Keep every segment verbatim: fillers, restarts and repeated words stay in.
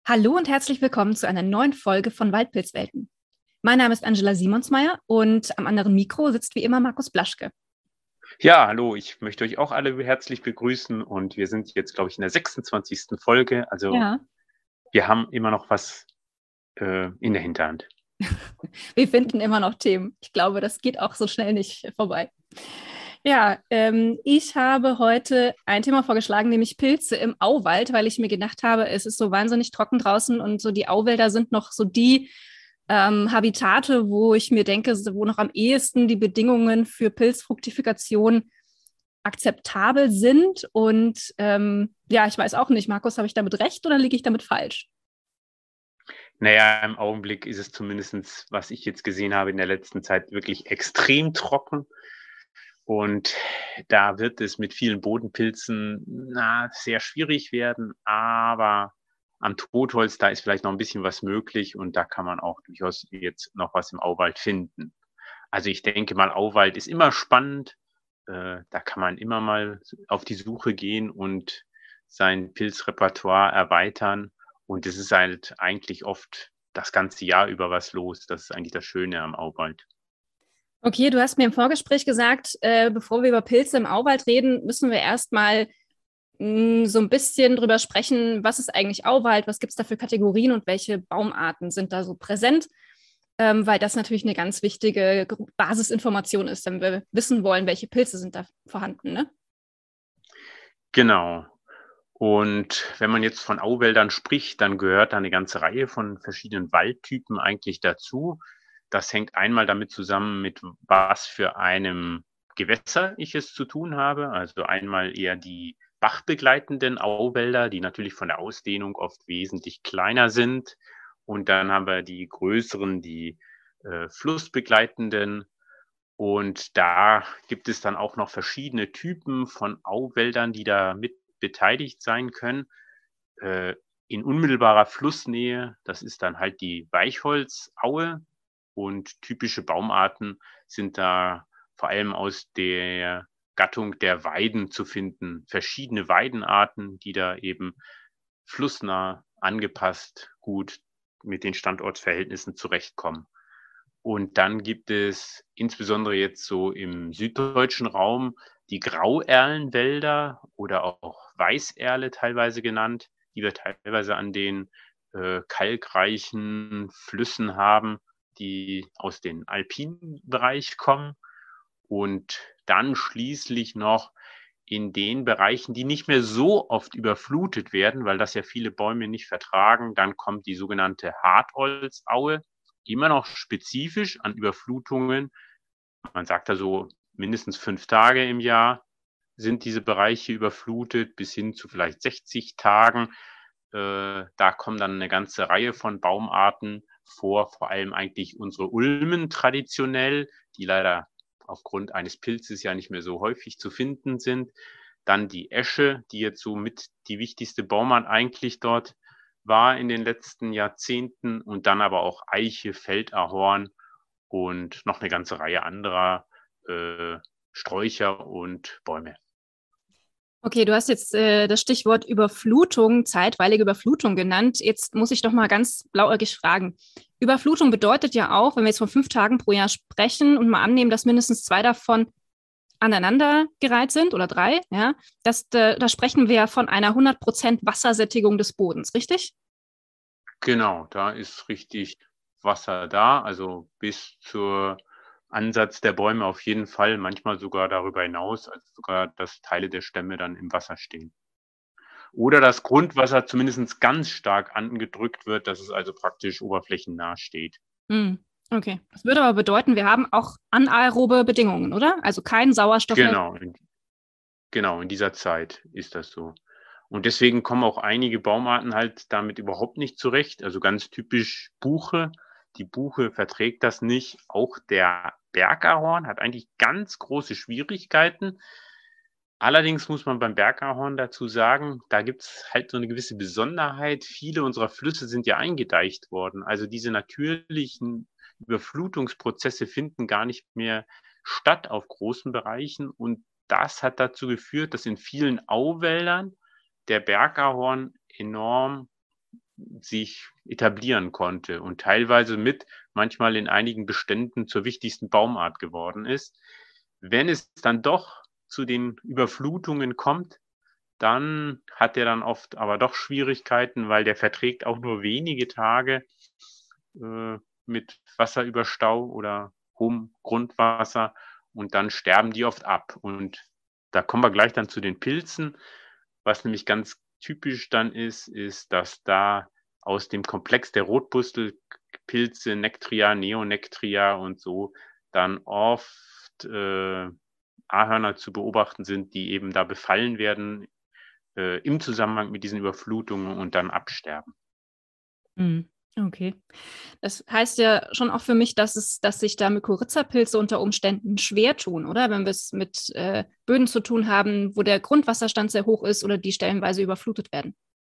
Hallo und herzlich willkommen zu einer neuen Folge von Waldpilzwelten. Mein Name ist Angela Simonsmeier und am anderen Mikro sitzt wie immer Markus Blaschke. Ja, hallo, ich möchte euch auch alle herzlich begrüßen und wir sind jetzt, glaube ich, in der sechsundzwanzigsten Folge. Also Ja, wir haben immer noch was äh, in der Hinterhand. wir finden immer noch Themen. Ich glaube, das geht auch so schnell nicht vorbei. Ja, ähm, ich habe heute ein Thema vorgeschlagen, nämlich Pilze im Auwald, weil ich mir gedacht habe, es ist so wahnsinnig trocken draußen und so die Auwälder sind noch so die ähm, Habitate, wo ich mir denke, wo noch am ehesten die Bedingungen für Pilzfruktifikation akzeptabel sind. Und ähm, ja, ich weiß auch nicht, Markus, habe ich damit recht oder liege ich damit falsch? Naja, im Augenblick ist es zumindest, was ich jetzt gesehen habe in der letzten Zeit, wirklich extrem trocken. Und da wird es mit vielen Bodenpilzen na, sehr schwierig werden. Aber am Totholz, da ist vielleicht noch ein bisschen was möglich und da kann man auch durchaus jetzt noch was im Auwald finden. Also ich denke mal, Auwald ist immer spannend. Äh, da kann man immer mal auf die Suche gehen und sein Pilzrepertoire erweitern. Und es ist halt eigentlich oft das ganze Jahr über was los. Das ist eigentlich das Schöne am Auwald. Okay, du hast mir im Vorgespräch gesagt, äh, bevor wir über Pilze im Auwald reden, müssen wir erstmal mh, so ein bisschen drüber sprechen, was ist eigentlich Auwald, was gibt es da für Kategorien und welche Baumarten sind da so präsent, ähm, weil das natürlich eine ganz wichtige Basisinformation ist, wenn wir wissen wollen, welche Pilze sind da vorhanden, ne? Genau. Und wenn man jetzt von Auwäldern spricht, dann gehört da eine ganze Reihe von verschiedenen Waldtypen eigentlich dazu. Das hängt einmal damit zusammen, mit was für einem Gewässer ich es zu tun habe. Also einmal eher die bachbegleitenden Auwälder, die natürlich von der Ausdehnung oft wesentlich kleiner sind. Und dann haben wir die größeren, die äh, flussbegleitenden. Und da gibt es dann auch noch verschiedene Typen von Auwäldern, die da mit beteiligt sein können. Äh, in unmittelbarer Flussnähe, das ist dann halt die Weichholzaue. Und typische Baumarten sind da vor allem aus der Gattung der Weiden zu finden. Verschiedene Weidenarten, die da eben flussnah angepasst gut mit den Standortverhältnissen zurechtkommen. Und dann gibt es insbesondere jetzt so im süddeutschen Raum die Grauerlenwälder oder auch Weißerle teilweise genannt, die wir teilweise an den äh, kalkreichen Flüssen haben, die aus dem alpinen Bereich kommen. Und dann schließlich noch in den Bereichen, die nicht mehr so oft überflutet werden, weil das ja viele Bäume nicht vertragen, dann kommt die sogenannte Hartholzaue, immer noch spezifisch an Überflutungen. Man sagt da so mindestens fünf Tage im Jahr sind diese Bereiche überflutet, bis hin zu vielleicht sechzig Tagen. Äh, da kommen dann eine ganze Reihe von Baumarten vor, vor allem eigentlich unsere Ulmen traditionell, die leider aufgrund eines Pilzes ja nicht mehr so häufig zu finden sind. Dann die Esche, die jetzt so mit die wichtigste Baumart eigentlich dort war in den letzten Jahrzehnten, und dann aber auch Eiche, Feldahorn und noch eine ganze Reihe anderer äh, Sträucher und Bäume. Okay, du hast jetzt äh, das Stichwort Überflutung, zeitweilige Überflutung genannt. Jetzt muss ich doch mal ganz blauäugig fragen. Überflutung bedeutet ja auch, wenn wir jetzt von fünf Tagen pro Jahr sprechen und mal annehmen, dass mindestens zwei davon aneinandergereiht sind oder drei, ja, das, da, da sprechen wir ja von einer hundert Prozent Wassersättigung des Bodens, richtig? Genau, da ist richtig Wasser da, also bis zur Ansatz der Bäume auf jeden Fall, manchmal sogar darüber hinaus, also sogar, dass Teile der Stämme dann im Wasser stehen. Oder das Grundwasser zumindest ganz stark angedrückt wird, dass es also praktisch oberflächennah steht. Hm, okay. Das würde aber bedeuten, wir haben auch anaerobe Bedingungen, oder? Also kein Sauerstoff mehr. Genau, in, genau, in dieser Zeit ist das so. Und deswegen kommen auch einige Baumarten halt damit überhaupt nicht zurecht. Also ganz typisch Buche. Die Buche verträgt das nicht. Auch der Bergahorn hat eigentlich ganz große Schwierigkeiten. Allerdings muss man beim Bergahorn dazu sagen, da gibt es halt so eine gewisse Besonderheit. Viele unserer Flüsse sind ja eingedeicht worden. Also diese natürlichen Überflutungsprozesse finden gar nicht mehr statt auf großen Bereichen. Und das hat dazu geführt, dass in vielen Auwäldern der Bergahorn enorm sich etablieren konnte und teilweise mit manchmal in einigen Beständen zur wichtigsten Baumart geworden ist. Wenn es dann doch zu den Überflutungen kommt, dann hat er dann oft aber doch Schwierigkeiten, weil der verträgt auch nur wenige Tage äh, mit Wasserüberstau oder hohem Grundwasser und dann sterben die oft ab. Und da kommen wir gleich dann zu den Pilzen. Was nämlich ganz typisch dann ist, ist, dass da aus dem Komplex der Rotbustelpilze, Nectria, Neonectria und so, dann oft äh, Ahorner zu beobachten sind, die eben da befallen werden äh, im Zusammenhang mit diesen Überflutungen und dann absterben. Mhm. Okay. Das heißt ja schon auch für mich, dass es, dass sich da Mykorrhizapilze unter Umständen schwer tun, oder? Wenn wir es mit äh, Böden zu tun haben, wo der Grundwasserstand sehr hoch ist oder die stellenweise überflutet werden.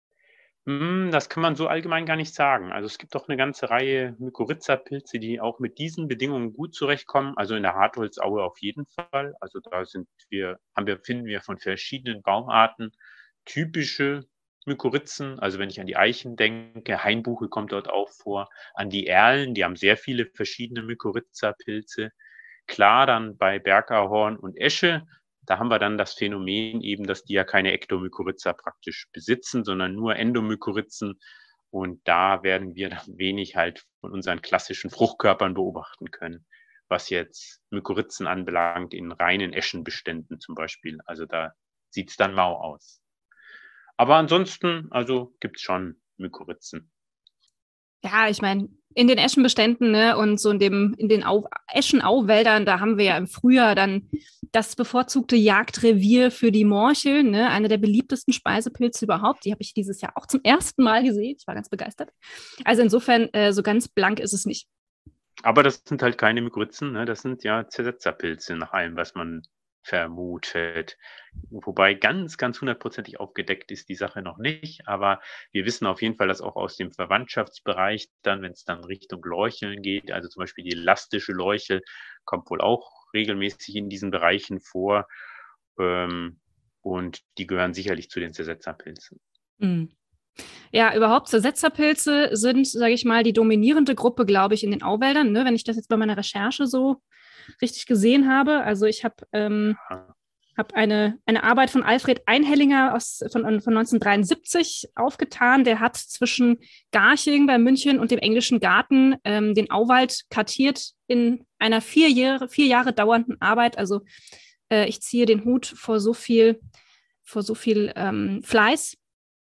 Hm, das kann man so allgemein gar nicht sagen. Also es gibt doch eine ganze Reihe Mykorrhizapilze, die auch mit diesen Bedingungen gut zurechtkommen. Also in der Hartholzaue auf jeden Fall. Also da sind wir, haben wir, finden wir von verschiedenen Baumarten typische Mykorrhizen. Also wenn ich an die Eichen denke, Hainbuche kommt dort auch vor, an die Erlen, die haben sehr viele verschiedene Mykorrhizapilze. Klar, dann bei Bergahorn und Esche, da haben wir dann das Phänomen eben, dass die ja keine Ektomykorrhiza praktisch besitzen, sondern nur Endomykorrhizen. Und da werden wir dann wenig halt von unseren klassischen Fruchtkörpern beobachten können, was jetzt Mykorrhizen anbelangt in reinen Eschenbeständen zum Beispiel. Also da sieht es dann mau aus. Aber ansonsten, also gibt es schon Mykorrhizen. Ja, ich meine, in den Eschenbeständen, ne, und so in dem, in den Au Eschenauwäldern, da haben wir ja im Frühjahr dann das bevorzugte Jagdrevier für die Morcheln, ne, eine der beliebtesten Speisepilze überhaupt. Die habe ich dieses Jahr auch zum ersten Mal gesehen. Ich war ganz begeistert. Also insofern, äh, so ganz blank ist es nicht. Aber das sind halt keine Mykorrhizen, ne? Das sind ja Zersetzerpilze nach allem, was man vermutet. Wobei ganz, ganz hundertprozentig aufgedeckt ist die Sache noch nicht. Aber wir wissen auf jeden Fall, dass auch aus dem Verwandtschaftsbereich dann, wenn es dann Richtung Leucheln geht, also zum Beispiel die elastische Leuchel, kommt wohl auch regelmäßig in diesen Bereichen vor. Ähm, und die gehören sicherlich zu den Zersetzerpilzen. Mhm. Ja, überhaupt Zersetzerpilze sind, sage ich mal, die dominierende Gruppe, glaube ich, in den Auwäldern, ne, wenn ich das jetzt bei meiner Recherche so richtig gesehen habe. Also ich habe ähm, hab eine, eine Arbeit von Alfred Einhellinger aus, von, von neunzehnhundertdreiundsiebzig aufgetan. Der hat zwischen Garching bei München und dem Englischen Garten ähm, den Auwald kartiert in einer vier Jahre, vier Jahre dauernden Arbeit. Also äh, ich ziehe den Hut vor so viel, vor so viel ähm, Fleiß.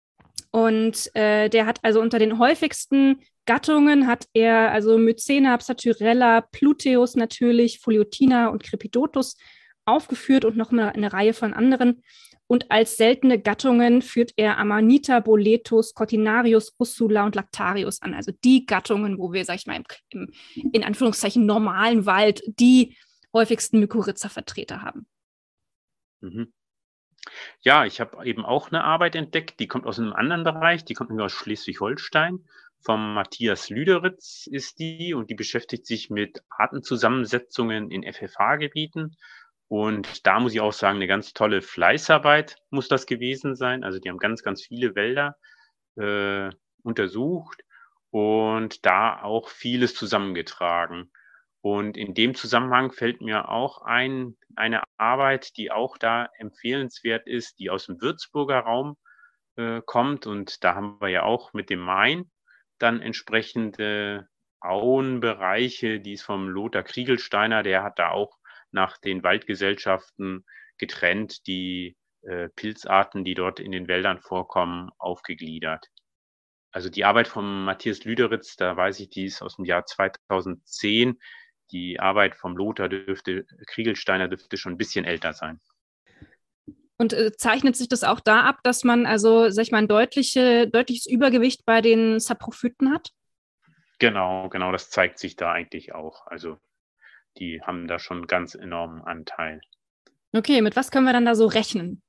Und äh, der hat also unter den häufigsten Gattungen hat er also Mycena, Psatyrella, Pluteus natürlich, Foliotina und Crepidotus aufgeführt und noch eine, eine Reihe von anderen. Und als seltene Gattungen führt er Amanita, Boletus, Cortinarius, Russula und Lactarius an. Also die Gattungen, wo wir, sag ich mal, im, im in Anführungszeichen normalen Wald die häufigsten Mykorrhiza-Vertreter haben. Mhm. Ja, ich habe eben auch eine Arbeit entdeckt, die kommt aus einem anderen Bereich, die kommt aus Schleswig-Holstein. Vom Matthias Lüderitz ist die und die beschäftigt sich mit Artenzusammensetzungen in F F H-Gebieten. Und da muss ich auch sagen, eine ganz tolle Fleißarbeit muss das gewesen sein. Also die haben ganz, ganz viele Wälder äh, untersucht und da auch vieles zusammengetragen. Und in dem Zusammenhang fällt mir auch ein, eine Arbeit, die auch da empfehlenswert ist, die aus dem Würzburger Raum äh, kommt. Und da haben wir ja auch mit dem Main dann entsprechende Auenbereiche, die ist vom Lothar Kriegelsteiner, der hat da auch nach den Waldgesellschaften getrennt, die äh, Pilzarten, die dort in den Wäldern vorkommen, aufgegliedert. Also die Arbeit von Matthias Lüderitz, da weiß ich, die ist aus dem Jahr zweitausendzehn. Die Arbeit vom Lothar dürfte, Kriegelsteiner dürfte schon ein bisschen älter sein. Und äh, zeichnet sich das auch da ab, dass man also, sag ich mal, ein deutliche, deutliches Übergewicht bei den Saprophyten hat? Genau, genau, das zeigt sich da eigentlich auch. Also die haben da schon einen ganz enormen Anteil. Okay, mit was können wir dann da so rechnen?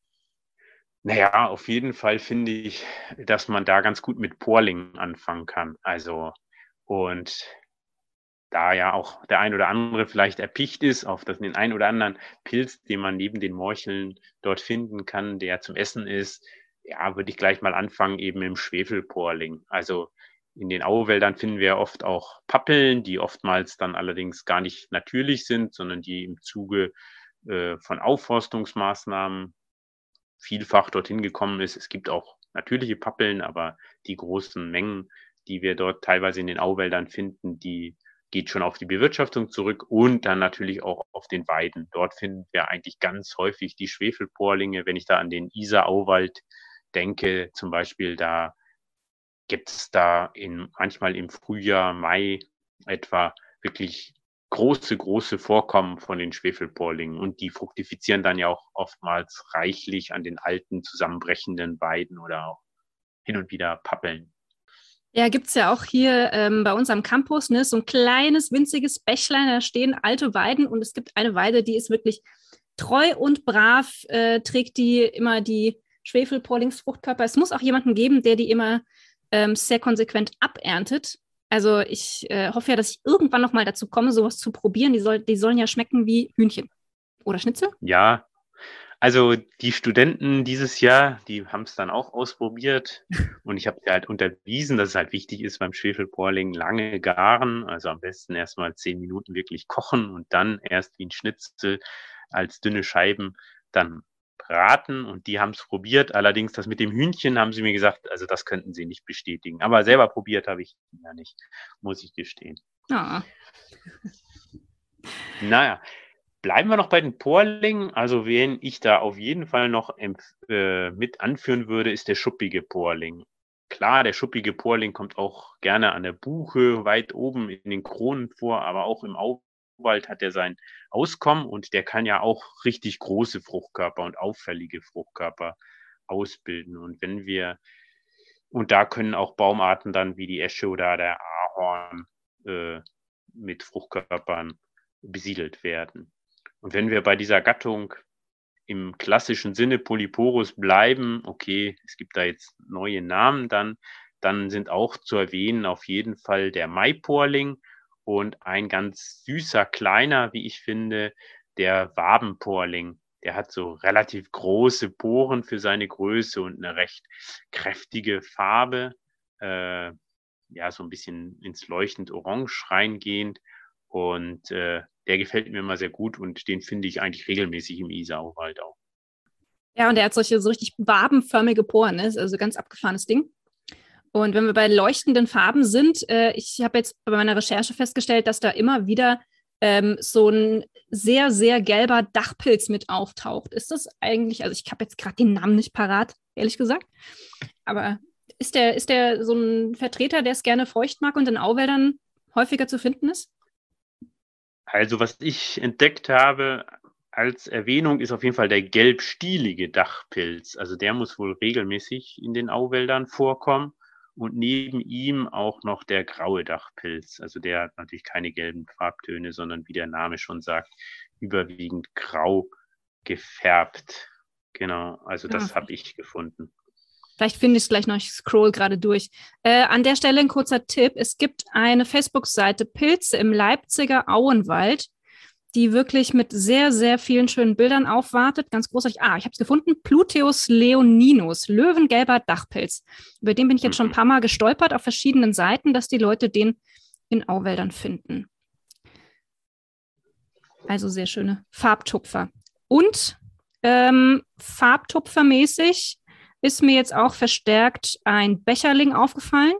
Naja, auf jeden Fall finde ich, dass man da ganz gut mit Porlingen anfangen kann. Also, und da ja auch der ein oder andere vielleicht erpicht ist auf das, den einen oder anderen Pilz, den man neben den Morcheln dort finden kann, der zum Essen ist, ja, würde ich gleich mal anfangen, eben im Schwefelporling. Also in den Auwäldern finden wir oft auch Pappeln, die oftmals dann allerdings gar nicht natürlich sind, sondern die im Zuge äh, von Aufforstungsmaßnahmen vielfach dorthin gekommen ist. Es gibt auch natürliche Pappeln, aber die großen Mengen, die wir dort teilweise in den Auwäldern finden, die geht schon auf die Bewirtschaftung zurück und dann natürlich auch auf den Weiden. Dort finden wir eigentlich ganz häufig die Schwefelporlinge. Wenn ich da an den Isar-Auwald denke, zum Beispiel, da gibt es da in, manchmal im Frühjahr, Mai etwa wirklich große, große Vorkommen von den Schwefelporlingen. Und die fruktifizieren dann ja auch oftmals reichlich an den alten, zusammenbrechenden Weiden oder auch hin und wieder Pappeln. Ja, gibt es ja auch hier ähm, bei uns am Campus, ne, so ein kleines, winziges Bächlein, da stehen alte Weiden und es gibt eine Weide, die ist wirklich treu und brav, äh, trägt die immer die Schwefelporlingsfruchtkörper. Es muss auch jemanden geben, der die immer ähm, sehr konsequent aberntet. Also ich äh, hoffe ja, dass ich irgendwann noch mal dazu komme, sowas zu probieren. Die, soll, die sollen ja schmecken wie Hühnchen oder Schnitzel. Ja, also die Studenten dieses Jahr, die haben es dann auch ausprobiert und ich habe sie halt unterwiesen, dass es halt wichtig ist beim Schwefelporling lange garen, also am besten erstmal zehn Minuten wirklich kochen und dann erst wie ein Schnitzel als dünne Scheiben dann braten und die haben es probiert. Allerdings das mit dem Hühnchen haben sie mir gesagt, also das könnten sie nicht bestätigen. Aber selber probiert habe ich ja nicht, muss ich gestehen. Ah. Naja, bleiben wir noch bei den Porlingen. Also wen ich da auf jeden Fall noch äh, mit anführen würde, ist der schuppige Porling. Klar, der schuppige Porling kommt auch gerne an der Buche weit oben in den Kronen vor, aber auch im Auwald hat er sein Auskommen und der kann ja auch richtig große Fruchtkörper und auffällige Fruchtkörper ausbilden. Und wenn wir, und da können auch Baumarten dann wie die Esche oder der Ahorn äh, mit Fruchtkörpern besiedelt werden. Und wenn wir bei dieser Gattung im klassischen Sinne Polyporus bleiben, okay, es gibt da jetzt neue Namen dann, dann sind auch zu erwähnen auf jeden Fall der Maiporling und ein ganz süßer, kleiner, wie ich finde, der Wabenporling. Der hat so relativ große Poren für seine Größe und eine recht kräftige Farbe, äh, ja, so ein bisschen ins leuchtend Orange reingehend. Und äh, der gefällt mir immer sehr gut und den finde ich eigentlich regelmäßig im Isarwald auch. Ja, und der hat solche so richtig wabenförmige Poren, ne? Also ganz abgefahrenes Ding. Und wenn wir bei leuchtenden Farben sind, äh, ich habe jetzt bei meiner Recherche festgestellt, dass da immer wieder ähm, so ein sehr, sehr gelber Dachpilz mit auftaucht. Ist das eigentlich, also ich habe jetzt gerade den Namen nicht parat, ehrlich gesagt, aber ist der, ist der so ein Vertreter, der es gerne feucht mag und in Auwäldern häufiger zu finden ist? Also was ich entdeckt habe als Erwähnung ist auf jeden Fall der gelbstielige Dachpilz. Also der muss wohl regelmäßig in den Auwäldern vorkommen. Und neben ihm auch noch der graue Dachpilz. Also der hat natürlich keine gelben Farbtöne, sondern wie der Name schon sagt, überwiegend grau gefärbt. Genau, also das Ja. habe ich gefunden. Vielleicht finde ich es gleich noch, ich scroll gerade durch. Äh, an der Stelle ein kurzer Tipp. Es gibt eine Facebook-Seite Pilze im Leipziger Auenwald, die wirklich mit sehr, sehr vielen schönen Bildern aufwartet. Ganz großartig. Ah, ich habe es gefunden. Pluteus leoninus, löwengelber Dachpilz. Über den bin ich jetzt schon ein paar Mal gestolpert auf verschiedenen Seiten, dass die Leute den in Auwäldern finden. Also sehr schöne Farbtupfer. Und ähm, farbtupfermäßig ist mir jetzt auch verstärkt ein Becherling aufgefallen.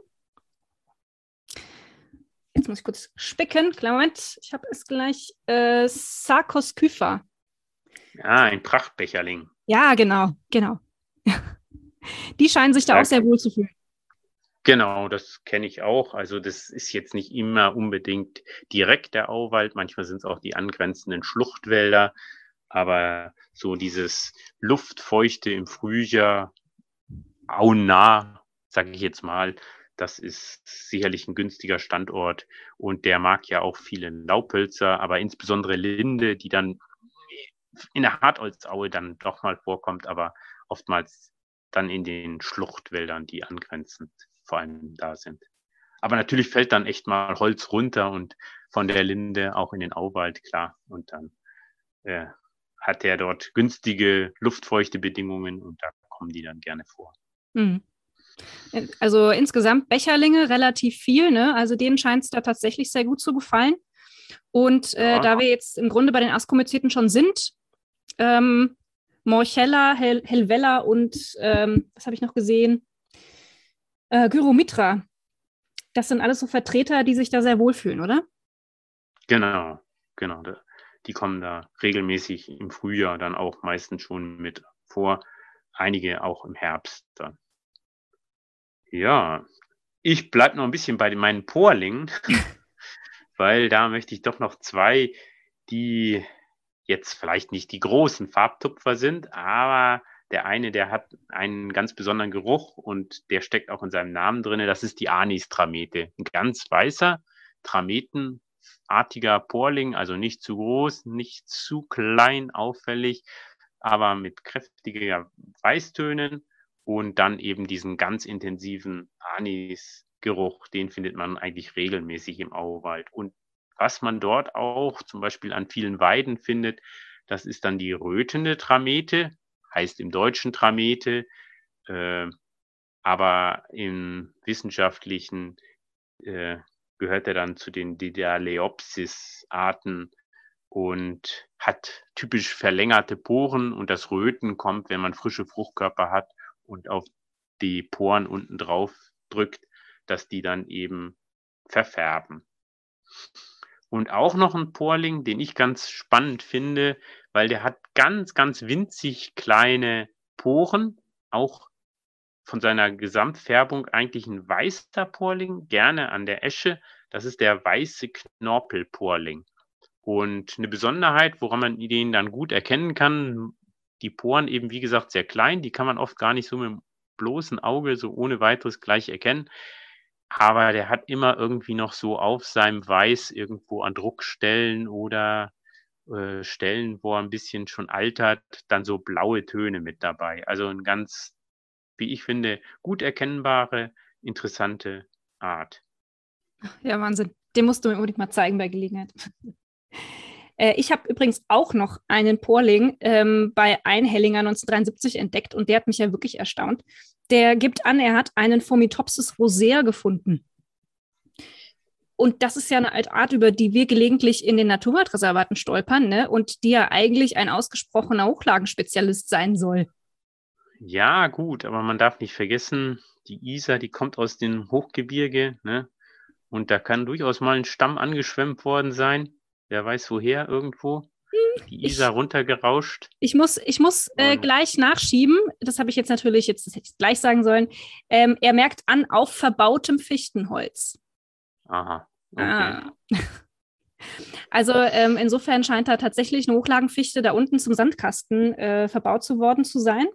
Jetzt muss ich kurz spicken. Klar, Moment, ich habe es gleich. Äh, Sarkoskypha. Ja, ein Prachtbecherling. Ja, genau, genau. Die scheinen sich da, da auch sehr wohl zu fühlen. Genau, das kenne ich auch. Also das ist jetzt nicht immer unbedingt direkt der Auwald. Manchmal sind es auch die angrenzenden Schluchtwälder. Aber so dieses Luftfeuchte im Frühjahr, auennah, sage ich jetzt mal, das ist sicherlich ein günstiger Standort und der mag ja auch viele Laubhölzer, aber insbesondere Linde, die dann in der Hartholzaue dann doch mal vorkommt, aber oftmals dann in den Schluchtwäldern, die angrenzend vor allem da sind. Aber natürlich fällt dann echt mal Holz runter und von der Linde auch in den Auwald, klar. Und dann äh, hat er dort günstige luftfeuchte Bedingungen und da kommen die dann gerne vor. Mhm. Also insgesamt Becherlinge relativ viel, ne? Also denen scheint es da tatsächlich sehr gut zu gefallen. Und äh, Ja. da wir jetzt im Grunde bei den Askomyceten schon sind, ähm, Morchella, Hel Helvella und ähm, was habe ich noch gesehen? Äh, Gyromitra. Das sind alles so Vertreter, die sich da sehr wohlfühlen, oder? Genau, genau. Die kommen da regelmäßig im Frühjahr dann auch meistens schon mit vor. Einige auch im Herbst dann. Ja, ich bleibe noch ein bisschen bei meinen Porlingen, weil da möchte ich doch noch zwei, die jetzt vielleicht nicht die großen Farbtupfer sind, aber der eine, der hat einen ganz besonderen Geruch und der steckt auch in seinem Namen drin. Das ist die Anis-Tramete. Ein ganz weißer, trametenartiger Porling, also nicht zu groß, nicht zu klein, auffällig, aber mit kräftiger Weißtönen und dann eben diesen ganz intensiven Anis-Geruch, den findet man eigentlich regelmäßig im Auwald. Und was man dort auch zum Beispiel an vielen Weiden findet, das ist dann die rötende Tramete, heißt im Deutschen Tramete, äh, aber im Wissenschaftlichen äh, gehört er dann zu den Didaleopsis-Arten und hat typisch verlängerte Poren und das Röten kommt, wenn man frische Fruchtkörper hat und auf die Poren unten drauf drückt, dass die dann eben verfärben. Und auch noch ein Porling, den ich ganz spannend finde, weil der hat ganz, ganz winzig kleine Poren, auch von seiner Gesamtfärbung eigentlich ein weißer Porling, gerne an der Esche. Das ist der weiße Knorpelporling. Und eine Besonderheit, woran man den dann gut erkennen kann, die Poren eben, wie gesagt, sehr klein, die kann man oft gar nicht so mit dem bloßen Auge so ohne Weiteres gleich erkennen. Aber der hat immer irgendwie noch so auf seinem Weiß irgendwo an Druckstellen oder äh, Stellen, wo er ein bisschen schon altert, dann so blaue Töne mit dabei. Also ein ganz, wie ich finde, gut erkennbare, interessante Art. Ja, Wahnsinn. Den musst du mir unbedingt mal zeigen bei Gelegenheit. Äh, ich habe übrigens auch noch einen Porling ähm, bei Einhellinger neunzehnhundertdreiundsiebzig entdeckt und der hat mich ja wirklich erstaunt. Der gibt an, er hat einen Formitopsis rosea gefunden. Und das ist ja eine alte Art, über die wir gelegentlich in den Naturwaldreservaten stolpern, ne? Und die ja eigentlich ein ausgesprochener Hochlagenspezialist sein soll. Ja, gut, aber man darf nicht vergessen, die Isar, die kommt aus dem Hochgebirge, ne? Und da kann durchaus mal ein Stamm angeschwemmt worden sein. Wer weiß woher irgendwo. Die Isar Ich, runtergerauscht. ich muss, ich muss äh, gleich nachschieben. Das habe ich jetzt natürlich, jetzt das hätte ich gleich sagen sollen. Ähm, er merkt an, auf verbautem Fichtenholz. Aha, okay. Ah. Also ähm, insofern scheint da tatsächlich eine Hochlagenfichte da unten zum Sandkasten äh, verbaut zu worden zu sein.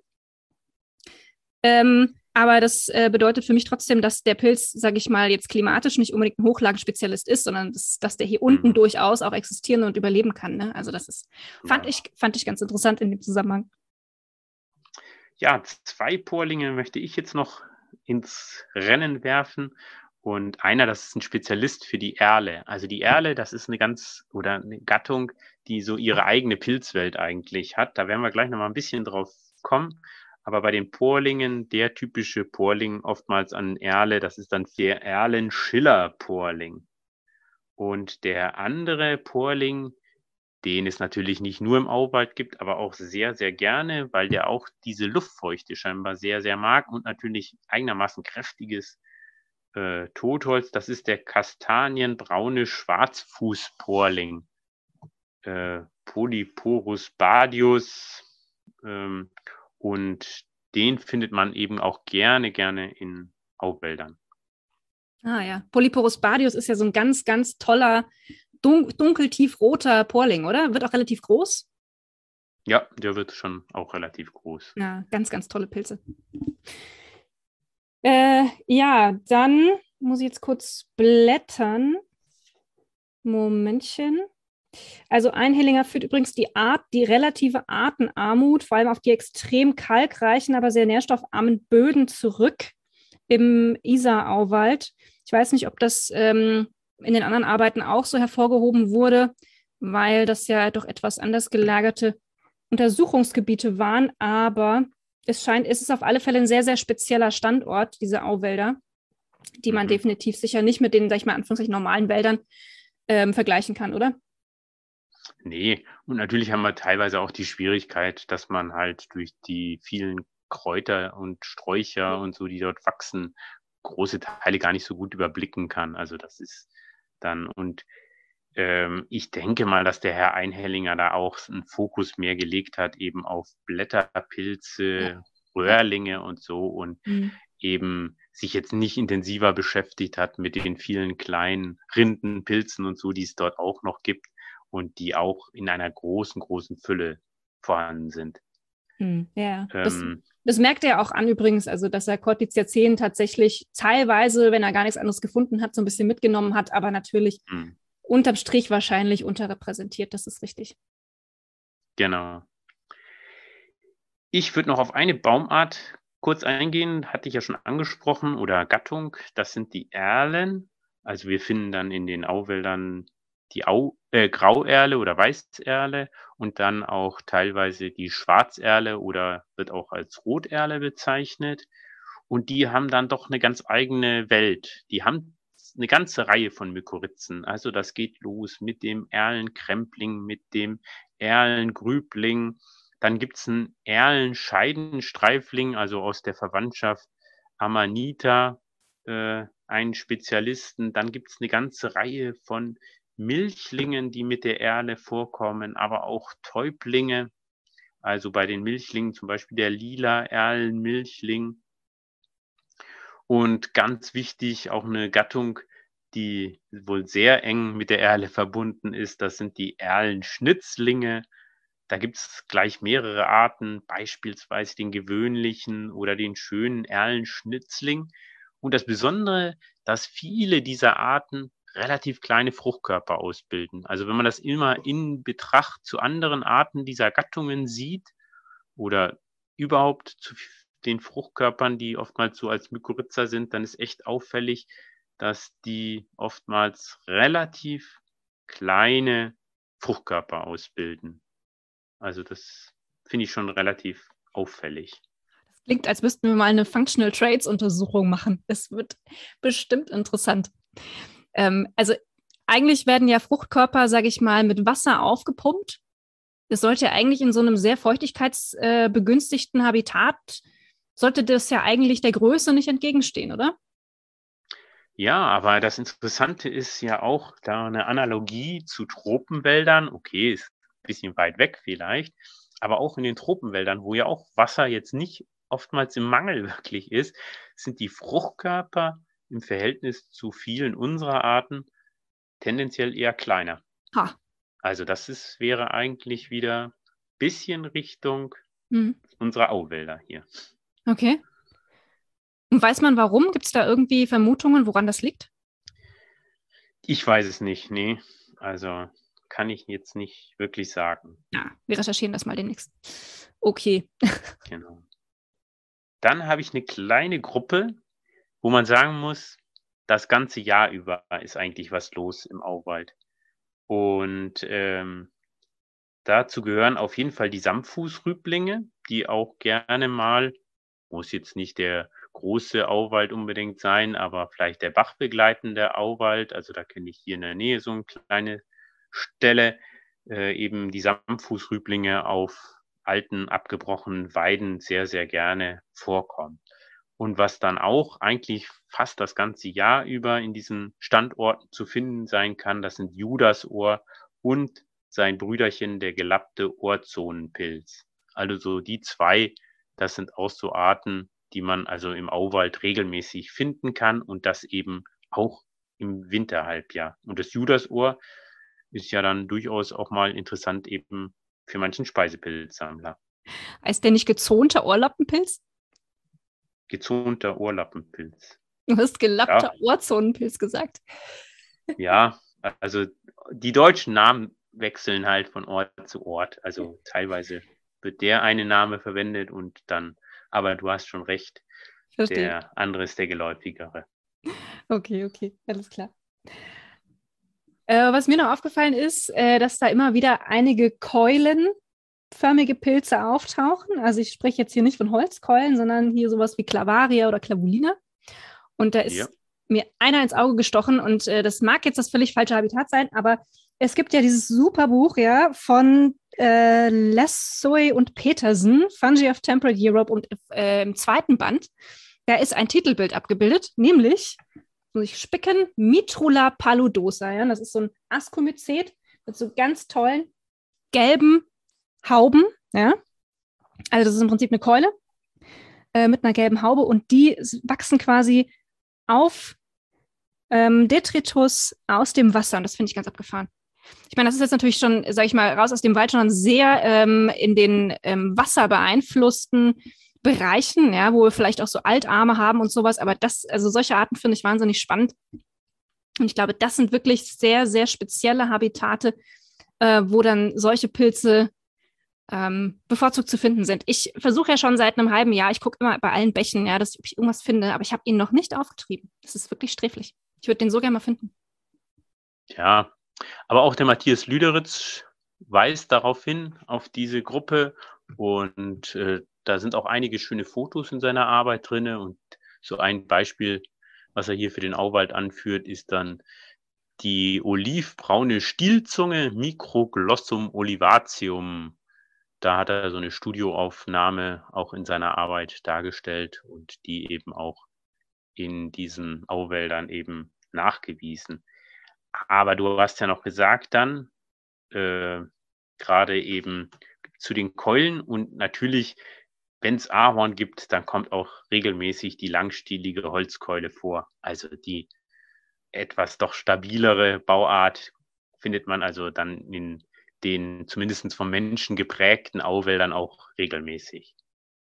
Ähm, aber das äh, bedeutet für mich trotzdem, dass der Pilz, sage ich mal, jetzt klimatisch nicht unbedingt ein Hochlagenspezialist ist, sondern das, dass der hier unten mhm. durchaus auch existieren und überleben kann. Ne? Also das ist, fand, ja. ich, fand ich ganz interessant in dem Zusammenhang. Ja, zwei Porlinge möchte ich jetzt noch ins Rennen werfen. Und einer, das ist ein Spezialist für die Erle. Also die Erle, das ist eine ganz, oder eine Gattung, die so ihre eigene Pilzwelt eigentlich hat. Da werden wir gleich noch mal ein bisschen drauf kommen. Aber bei den Porlingen, der typische Porling oftmals an Erle, das ist dann der Erlen-Schiller-Porling. Und der andere Porling, den es natürlich nicht nur im Auwald gibt, aber auch sehr, sehr gerne, weil der auch diese Luftfeuchte scheinbar sehr, sehr mag und natürlich eigenermaßen kräftiges äh, Totholz. Das ist der kastanienbraune Schwarzfußporling. Äh, Polyporus badius. Ähm, und den findet man eben auch gerne, gerne in Auwäldern. Ah ja, Polyporus badius ist ja so ein ganz, ganz toller, dun- dunkeltiefroter Porling, oder? Wird auch relativ groß? Ja, der wird schon auch relativ groß. Ja, ganz, ganz tolle Pilze. Äh, ja, dann muss ich jetzt kurz blättern. Momentchen. Also Einhellinger führt übrigens die Art, die relative Artenarmut, vor allem auf die extrem kalkreichen, aber sehr nährstoffarmen Böden zurück im Isar-Auwald. Ich weiß nicht, ob das ähm, in den anderen Arbeiten auch so hervorgehoben wurde, weil das ja doch etwas anders gelagerte Untersuchungsgebiete waren, aber es scheint, es ist auf alle Fälle ein sehr, sehr spezieller Standort, diese Auwälder, die man Mhm. definitiv sicher nicht mit den, sag ich mal, Anführungszeichen normalen Wäldern ähm, vergleichen kann, oder? Nee, und natürlich haben wir teilweise auch die Schwierigkeit, dass man halt durch die vielen Kräuter und Sträucher und so, die dort wachsen, große Teile gar nicht so gut überblicken kann. Also das ist dann und ähm, ich denke mal, dass der Herr Einhellinger da auch einen Fokus mehr gelegt hat, eben auf Ja, Blätterpilze, ja. Röhrlinge und so und Mhm. eben sich jetzt nicht intensiver beschäftigt hat mit den vielen kleinen Rindenpilzen und so, die es dort auch noch gibt und die auch in einer großen, großen Fülle vorhanden sind. Hm, ja, das, Ähm, das merkt er auch an übrigens, also dass er Cortiziazeen tatsächlich teilweise, wenn er gar nichts anderes gefunden hat, so ein bisschen mitgenommen hat, aber natürlich hm, unterm Strich wahrscheinlich unterrepräsentiert, das ist richtig. genau. Ich würde noch auf eine Baumart kurz eingehen, hatte ich ja schon angesprochen, oder Gattung, das sind die Erlen. Also wir finden dann in den Auwäldern die Au äh, Grauerle oder Weißerle und dann auch teilweise die Schwarzerle oder wird auch als Roterle bezeichnet. Und die haben dann doch eine ganz eigene Welt. Die haben eine ganze Reihe von Mykorrhizen. Also das geht los mit dem Erlenkrempling, mit dem Erlengrübling. Dann gibt's 'n Erlenscheidenstreifling, also aus der Verwandtschaft Amanita, äh, einen Spezialisten. Dann gibt's 'ne ganze Reihe von Milchlingen, die mit der Erle vorkommen, aber auch Täublinge. Also, bei den Milchlingen zum Beispiel der lila Erlenmilchling. Und ganz wichtig, auch 'ne Gattung, die wohl sehr eng mit der Erle verbunden ist, das sind die Erlenschnitzlinge. Da gibt's gleich mehrere Arten, beispielsweise den gewöhnlichen oder den schönen Erlenschnitzling. Und das Besondere, dass viele dieser Arten relativ kleine Fruchtkörper ausbilden. Also, wenn man das immer in Betracht zu anderen Arten dieser Gattungen sieht oder überhaupt zu f den Fruchtkörpern, die oftmals so als Mykorrhiza sind, dann ist echt auffällig, dass die oftmals relativ kleine Fruchtkörper ausbilden. Also, das finde ich schon relativ auffällig. Klingt, als müssten wir mal eine Functional Traits Untersuchung machen. Es wird bestimmt interessant. Ähm, also eigentlich werden ja Fruchtkörper, sage ich mal, mit Wasser aufgepumpt. Es sollte ja eigentlich in so einem sehr feuchtigkeitsbegünstigten Habitat, sollte das ja eigentlich der Größe nicht entgegenstehen, oder? Ja, aber das Interessante ist ja auch da eine Analogie zu Tropenwäldern. Okay, ist ein bisschen weit weg vielleicht, aber auch in den Tropenwäldern, wo ja auch Wasser jetzt nicht oftmals im Mangel wirklich ist, sind die Fruchtkörper im Verhältnis zu vielen unserer Arten tendenziell eher kleiner. Ha. Also, das ist wäre eigentlich wieder bisschen Richtung Hm. unserer Auwälder hier. Okay. Und weiß man warum? Gibt es da irgendwie Vermutungen, woran das liegt? Ich weiß es nicht, ne. Also, kann ich jetzt nicht wirklich sagen. Ja, wir recherchieren das mal demnächst. Okay. Genau. Dann habe ich 'ne kleine Gruppe, wo man sagen muss, das ganze Jahr über ist eigentlich was los im Auwald. Und, ähm, dazu gehören auf jeden Fall die Samtfußrüblinge, die auch gerne mal muss jetzt nicht der große Auwald unbedingt sein, aber vielleicht der bachbegleitende Auwald. Also, da kenne ich hier in der Nähe so 'n kleine Stelle, äh, eben die Samtfußrüblinge auf alten, abgebrochenen Weiden sehr, sehr gerne vorkommen. Und was dann auch eigentlich fast das ganze Jahr über in diesen Standorten zu finden sein kann, das sind Judasohr und sein Brüderchen, der gelappte Ohrzonenpilz. Also, so die zwei, das sind auch so Arten, die man also im Auwald regelmäßig finden kann und das eben auch im Winterhalbjahr. Und das Judasohr ist ja dann durchaus auch mal interessant eben für manchen Speisepilzsammler. Heißt der nicht gezonter Ohrlappenpilz? Gezonter Ohrlappenpilz. Du hast gelappter Ja, Ohrzonenpilz gesagt. ja, also die deutschen Namen wechseln halt von Ort zu Ort. Also teilweise wird der eine Name verwendet und dann aber du hast schon recht, Verstehe. der andere ist der geläufigere. Okay, okay, alles klar. Äh, was mir noch aufgefallen ist, äh, dass da immer wieder einige Keulen stabförmige Pilze auftauchen. Also ich spreche jetzt hier nicht von Holzkeulen, sondern hier sowas wie Clavaria oder Clavulina. Und da ist Ja. mir einer ins Auge gestochen und äh, das mag jetzt das völlig falsche Habitat sein, aber es gibt ja dieses super Buch, ja, von äh, Lassoy und Petersen, Fungi of Temperate Europe, und äh, im zweiten Band, da ist ein Titelbild abgebildet, nämlich, muss ich spicken, Mitrula paludosa, ja, das ist so ein Ascomycet mit so ganz tollen gelben Hauben, ja, also das ist im Prinzip eine Keule äh, mit einer gelben Haube und die wachsen quasi auf ähm, Detritus aus dem Wasser und das finde ich ganz abgefahren. Ich meine, das ist jetzt natürlich schon, sage ich mal, raus aus dem Wald schon sehr ähm, in den ähm, wasserbeeinflussten Bereichen, ja, wo wir vielleicht auch so Altarme haben und sowas, aber das, also solche Arten finde ich wahnsinnig spannend. Und ich glaube, das sind wirklich sehr, sehr spezielle Habitate, äh, wo dann solche Pilze ähm, bevorzugt zu finden sind. Ich versuche ja schon seit einem halben Jahr, ich gucke immer bei allen Bächen, ja, dass ich irgendwas finde, aber ich habe ihn noch nicht aufgetrieben. Das ist wirklich sträflich. Ich würde den so gerne mal finden. Ja, aber auch der Matthias Lüderitz weist darauf hin, auf diese Gruppe. Und äh, da sind auch einige schöne Fotos in seiner Arbeit drin. Und so ein Beispiel, was er hier für den Auwald anführt, ist dann die olivbraune Stielzunge Microglossum olivaceum. Da hat er so eine Studioaufnahme auch in seiner Arbeit dargestellt und die eben auch in diesen Auwäldern eben nachgewiesen. Aber du hast ja noch gesagt dann, äh, gerade eben zu den Keulen und natürlich, wenn es Ahorn gibt, dann kommt auch regelmäßig die langstielige Holzkeule vor. Also die etwas doch stabilere Bauart findet man also dann in den zumindest vom Menschen geprägten Auwäldern auch regelmäßig.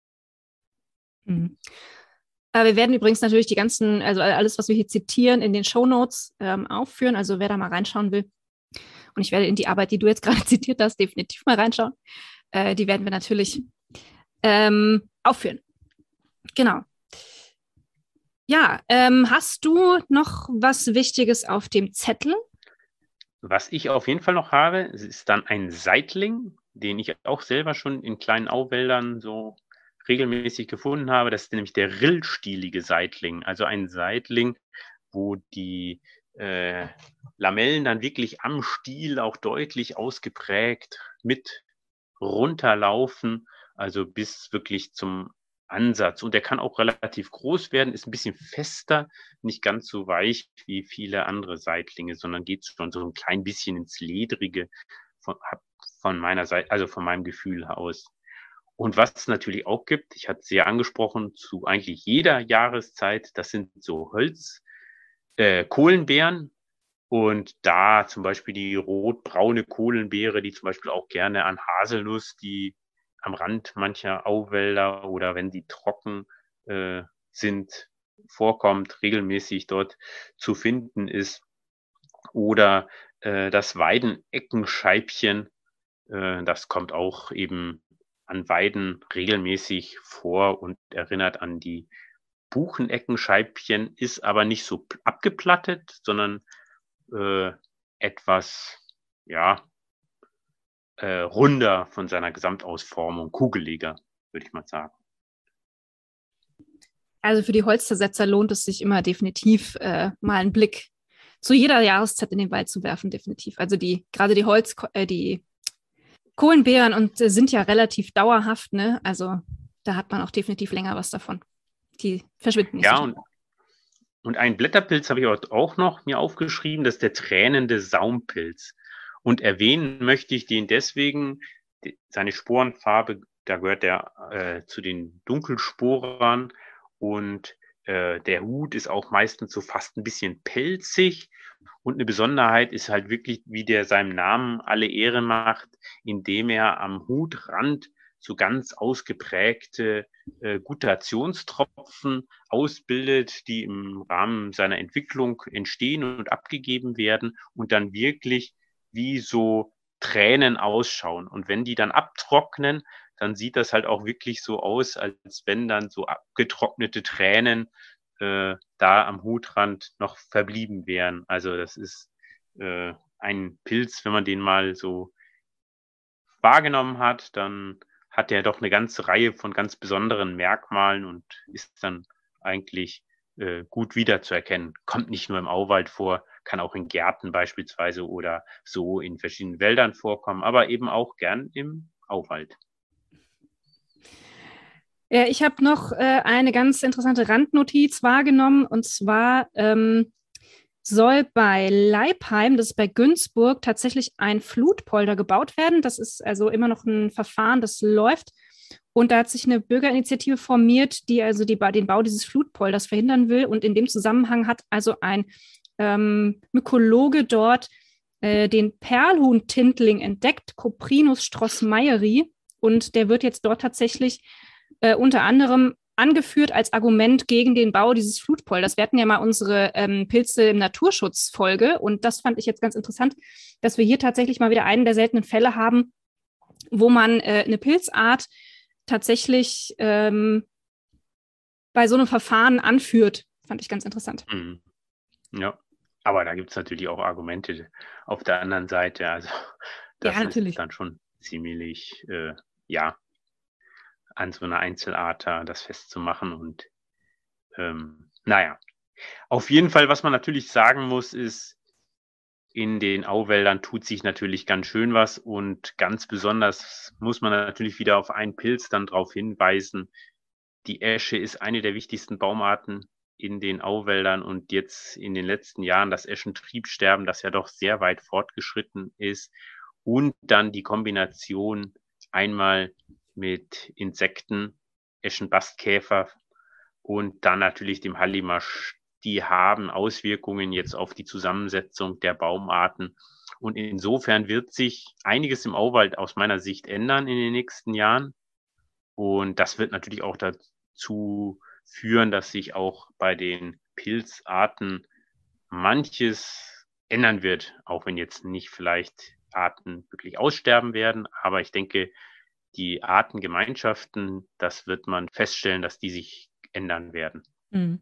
Mhm. Äh, wir werden übrigens natürlich die ganzen, also alles, was wir hier zitieren, in den Shownotes ähm, aufführen. Also wer da mal reinschauen will. Und ich werde in die Arbeit, die du jetzt gerade zitiert hast, definitiv mal reinschauen. Äh, die werden wir natürlich ähm, aufführen. Genau. Ja, ähm, hast du noch was Wichtiges auf dem Zettel? Was ich auf jeden Fall noch habe, ist dann ein Seitling, den ich auch selber schon in kleinen Auwäldern so regelmäßig gefunden habe. Das ist nämlich der rillstielige Seitling. Also ein Seitling, wo die äh, Lamellen dann wirklich am Stiel auch deutlich ausgeprägt mit runterlaufen, also bis wirklich zum Ansatz. Und der kann auch relativ groß werden, ist ein bisschen fester, nicht ganz so weich wie viele andere Seitlinge, sondern geht schon so ein klein bisschen ins Ledrige von, von meiner Seite, also von meinem Gefühl aus. Und was es natürlich auch gibt, ich hatte es ja angesprochen, zu eigentlich jeder Jahreszeit, das sind so Holz, äh, Kohlenbeeren. Und da zum Beispiel die rot-braune Kohlenbeere, die zum Beispiel auch gerne an Haselnuss, die am Rand mancher Auwälder oder wenn die trocken äh, sind, vorkommt, regelmäßig dort zu finden ist. Oder äh, das Weideneckenscheibchen, äh, das kommt auch eben an Weiden regelmäßig vor und erinnert an die Bucheneckenscheibchen, ist aber nicht so abgeplattet, sondern äh, etwas, ja, äh, runder von seiner Gesamtausformung, kugeliger, würde ich mal sagen. Also für die Holzzersetzer lohnt es sich immer definitiv, äh, mal einen Blick zu jeder Jahreszeit in den Wald zu werfen, definitiv. Also die, gerade die Holz, äh, die Kohlenbeeren und äh, sind ja relativ dauerhaft, ne? Also da hat man auch definitiv länger was davon. Die verschwinden nicht Ja, so schnell. und, und einen Blätterpilz habe ich auch noch mir aufgeschrieben, das ist der tränende Saumpilz. Und erwähnen möchte ich den deswegen, die, seine Sporenfarbe, da gehört er äh, zu den Dunkelsporern und äh, der Hut ist auch meistens so fast ein bisschen pelzig. Und eine Besonderheit ist halt wirklich, wie der seinem Namen alle Ehre macht, indem er am Hutrand so ganz ausgeprägte äh, Gutationstropfen ausbildet, die im Rahmen seiner Entwicklung entstehen und abgegeben werden und dann wirklich wie so Tränen ausschauen. Und wenn die dann abtrocknen, dann sieht das halt auch wirklich so aus, als wenn dann so abgetrocknete Tränen äh, da am Hutrand noch verblieben wären. Also das ist äh, ein Pilz, wenn man den mal so wahrgenommen hat, dann hat er doch eine ganze Reihe von ganz besonderen Merkmalen und ist dann eigentlich äh, gut wiederzuerkennen. Kommt nicht nur im Auwald vor, kann auch in Gärten beispielsweise oder so in verschiedenen Wäldern vorkommen, aber eben auch gern im Auwald. Ja, ich habe noch äh, eine ganz interessante Randnotiz wahrgenommen, und zwar ähm, soll bei Leipheim, das ist bei Günzburg, tatsächlich ein Flutpolder gebaut werden. Das ist also immer noch ein Verfahren, das läuft. Und da hat sich eine Bürgerinitiative formiert, die also die, den Bau dieses Flutpolders verhindern will. Und in dem Zusammenhang hat also ein ähm, Mykologe dort äh, den Perlhuhn-Tintling entdeckt, Coprinus strossmayeri. Und der wird jetzt dort tatsächlich äh, unter anderem angeführt als Argument gegen den Bau dieses Flutpolders. Wir hatten ja mal unsere ähm, Pilze im Naturschutz-Folge, und das fand ich jetzt ganz interessant, dass wir hier tatsächlich mal wieder einen der seltenen Fälle haben, wo man äh, eine Pilzart tatsächlich ähm, bei so einem Verfahren anführt. Fand ich ganz interessant. Mhm. Ja, aber da gibt es natürlich auch Argumente auf der anderen Seite. Also das Ja, natürlich. ist dann schon ziemlich, äh, ja, an so einer Einzelart da das festzumachen. Und ähm, naja, auf jeden Fall, was man natürlich sagen muss, ist, in den Auwäldern tut sich natürlich ganz schön was, und ganz besonders muss man natürlich wieder auf einen Pilz dann darauf hinweisen. Die Esche ist eine der wichtigsten Baumarten in den Auwäldern, und jetzt in den letzten Jahren das Eschentriebsterben, das ja doch sehr weit fortgeschritten ist, und dann die Kombination einmal mit Insekten, Eschenbastkäfer und dann natürlich dem Hallimasch, die haben Auswirkungen jetzt auf die Zusammensetzung der Baumarten. Und insofern wird sich einiges im Auwald aus meiner Sicht ändern in den nächsten Jahren. Und das wird natürlich auch dazu führen, dass sich auch bei den Pilzarten manches ändern wird, auch wenn jetzt nicht vielleicht Arten wirklich aussterben werden. Aber ich denke, die Artengemeinschaften, das wird man feststellen, dass die sich ändern werden. Mhm.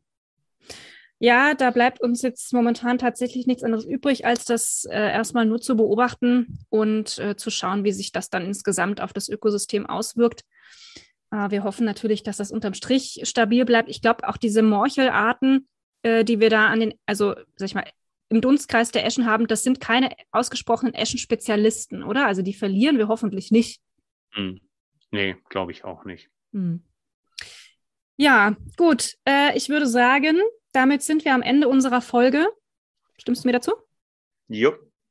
Ja, da bleibt uns jetzt momentan tatsächlich nichts anderes übrig, als das äh, erstmal nur zu beobachten und äh, zu schauen, wie sich das dann insgesamt auf das Ökosystem auswirkt. Äh, wir hoffen natürlich, dass das unterm Strich stabil bleibt. Ich glaube, auch diese Morchelarten, äh, die wir da an den, also sag ich mal, im Dunstkreis der Eschen haben, das sind keine ausgesprochenen Eschenspezialisten, oder? Also die verlieren wir hoffentlich nicht. Hm. Nee, glaube ich auch nicht. Hm. Ja, gut. Äh, ich würde sagen, damit sind wir am Ende unserer Folge. Stimmst du mir dazu? Jo.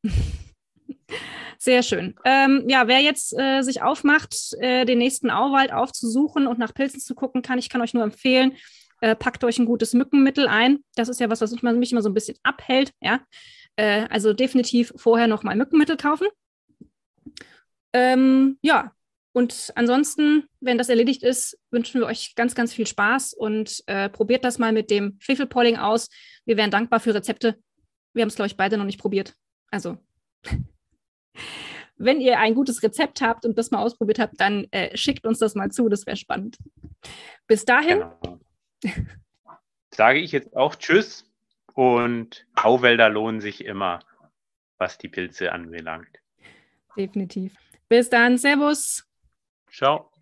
Sehr schön. Ähm, ja, wer jetzt äh, sich aufmacht, äh, den nächsten Auwald aufzusuchen und nach Pilzen zu gucken, kann ich kann euch nur empfehlen, äh, packt euch ein gutes Mückenmittel ein. Das ist ja was, was mich, mich immer so ein bisschen abhält. Ja? Äh, also definitiv vorher noch mal Mückenmittel kaufen. Ähm, ja, und ansonsten, wenn das erledigt ist, wünschen wir euch ganz, ganz viel Spaß, und äh, probiert das mal mit dem Schwefelpolling aus. Wir wären dankbar für Rezepte. Wir haben es, glaube ich, beide noch nicht probiert. Also, wenn ihr ein gutes Rezept habt und das mal ausprobiert habt, dann äh, schickt uns das mal zu. Das wäre spannend. Bis dahin. Genau. Sage ich jetzt auch Tschüss, und Auwälder lohnen sich immer, was die Pilze anbelangt. Definitiv. Bis dann. Servus. Ciao.